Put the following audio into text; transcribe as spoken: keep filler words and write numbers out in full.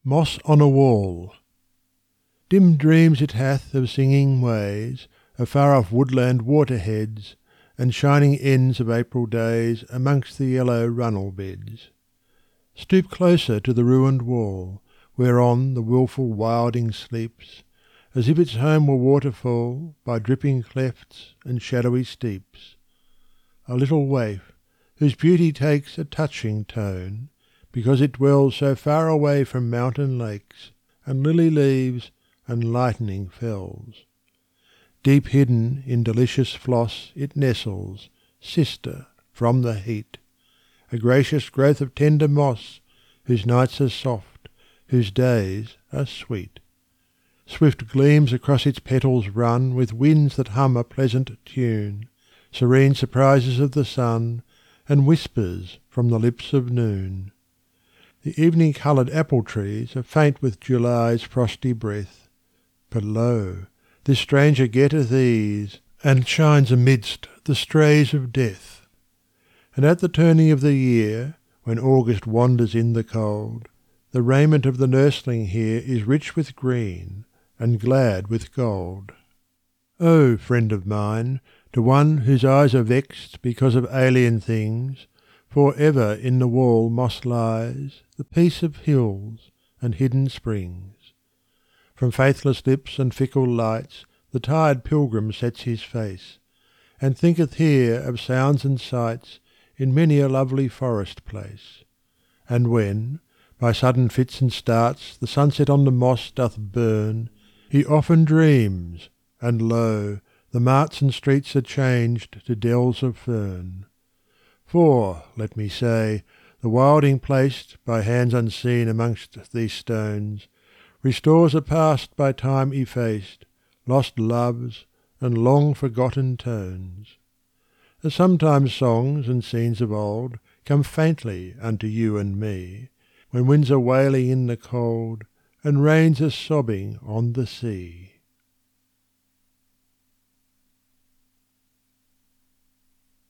Moss on a Wall. Dim dreams it hath of singing ways, of far-off woodland waterheads, and shining ends of April days amongst the yellow runnel beds. Stoop closer to the ruined wall, whereon the wilful wilding sleeps, as if its home were waterfall by dripping clefts and shadowy steeps. A little waif, whose beauty takes a touching tone, because it dwells so far away from mountain lakes, and lily leaves, and lightning fells. Deep hidden in delicious floss it nestles, sister from the heat, a gracious growth of tender moss, whose nights are soft, whose days are sweet. Swift gleams across its petals run with winds that hum a pleasant tune, serene surprises of the sun, and whispers from the lips of noon. The evening-coloured apple trees are faint with July's frosty breath, but lo! this stranger getteth ease, and shines amidst the strays of death. And at the turning of the year, when August wanders in the cold, the raiment of the nursling here is rich with green, and glad with gold. O, friend of mine, to one whose eyes are vexed because of alien things, for ever in the wall moss lies, the peace of hills and hidden springs. From faithless lips and fickle lights the tired pilgrim sets his face, and thinketh here of sounds and sights in many a lovely forest place. And when, by sudden fits and starts, the sunset on the moss doth burn, he often dreams, and lo! the marts and streets are changed to dells of fern. For, let me say, the wilding placed by hands unseen amongst these stones restores a past by time effaced, lost loves and long forgotten tones. As sometimes songs and scenes of old come faintly unto you and me, when winds are wailing in the cold, and rains are sobbing on the sea.